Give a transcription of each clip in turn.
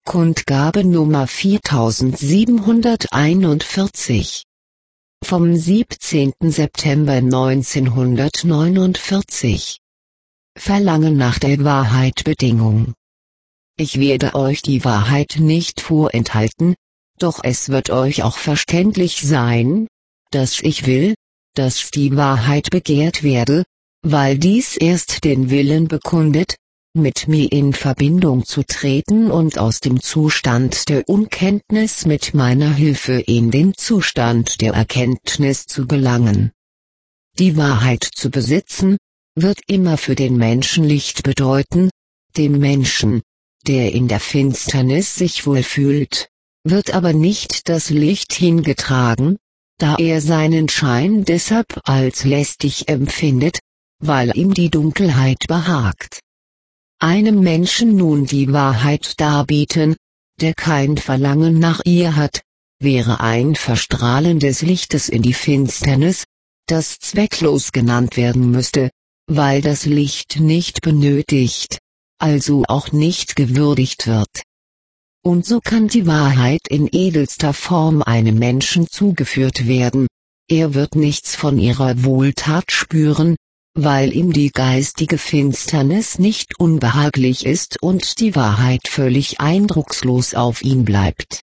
Kundgabe Nummer 4741 vom 17. September 1949. Verlangen nach der Wahrheit Bedingung. Ich werde euch die Wahrheit nicht vorenthalten, doch es wird euch auch verständlich sein, dass ich will, dass die Wahrheit begehrt werde, weil dies erst den Willen bekundet, mit mir in Verbindung zu treten und aus dem Zustand der Unkenntnis mit meiner Hilfe in den Zustand der Erkenntnis zu gelangen. Die Wahrheit zu besitzen, wird immer für den Menschen Licht bedeuten. Dem Menschen, der in der Finsternis sich wohlfühlt, wird aber nicht das Licht hingetragen, da er seinen Schein deshalb als lästig empfindet, weil ihm die Dunkelheit behagt. Einem Menschen nun die Wahrheit darbieten, der kein Verlangen nach ihr hat, wäre ein Verstrahlen des Lichtes in die Finsternis, das zwecklos genannt werden müsste, weil das Licht nicht benötigt, also auch nicht gewürdigt wird. Und so kann die Wahrheit in edelster Form einem Menschen zugeführt werden, er wird nichts von ihrer Wohltat spüren, weil ihm die geistige Finsternis nicht unbehaglich ist und die Wahrheit völlig eindruckslos auf ihn bleibt.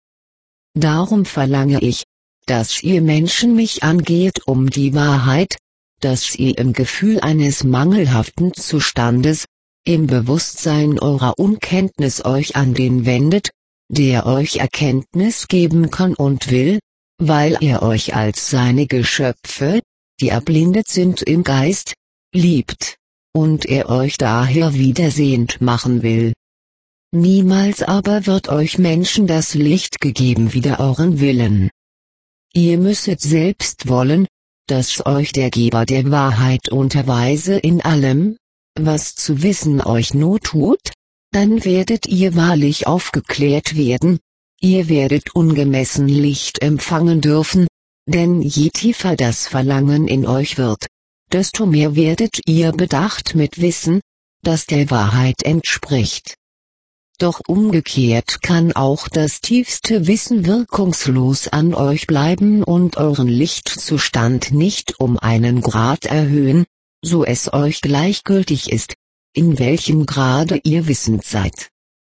Darum verlange ich, dass ihr Menschen mich angeht um die Wahrheit, dass ihr im Gefühl eines mangelhaften Zustandes, im Bewusstsein eurer Unkenntnis euch an den wendet, der euch Erkenntnis geben kann und will, weil er euch als seine Geschöpfe, die erblindet sind im Geist, liebt, und er euch daher wiedersehend machen will. Niemals aber wird euch Menschen das Licht gegeben wider euren Willen. Ihr müsset selbst wollen, dass euch der Geber der Wahrheit unterweise in allem, was zu wissen euch not tut, dann werdet ihr wahrlich aufgeklärt werden, ihr werdet ungemessen Licht empfangen dürfen, denn je tiefer das Verlangen in euch wird, desto mehr werdet ihr bedacht mit Wissen, das der Wahrheit entspricht. Doch umgekehrt kann auch das tiefste Wissen wirkungslos an euch bleiben und euren Lichtzustand nicht um einen Grad erhöhen, so es euch gleichgültig ist, in welchem Grade ihr wissend seid.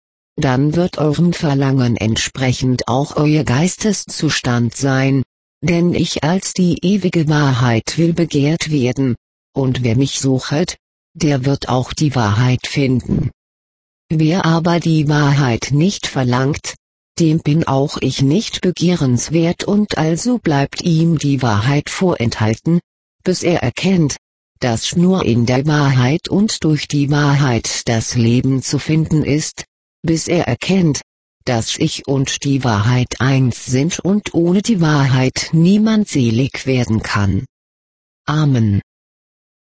Dann wird eurem Verlangen entsprechend auch euer Geisteszustand sein, denn ich als die ewige Wahrheit will begehrt werden, und wer mich suchet, der wird auch die Wahrheit finden. Wer aber die Wahrheit nicht verlangt, dem bin auch ich nicht begehrenswert und also bleibt ihm die Wahrheit vorenthalten, bis er erkennt, dass nur in der Wahrheit und durch die Wahrheit das Leben zu finden ist, bis er erkennt, dass ich und die Wahrheit eins sind und ohne die Wahrheit niemand selig werden kann. Amen.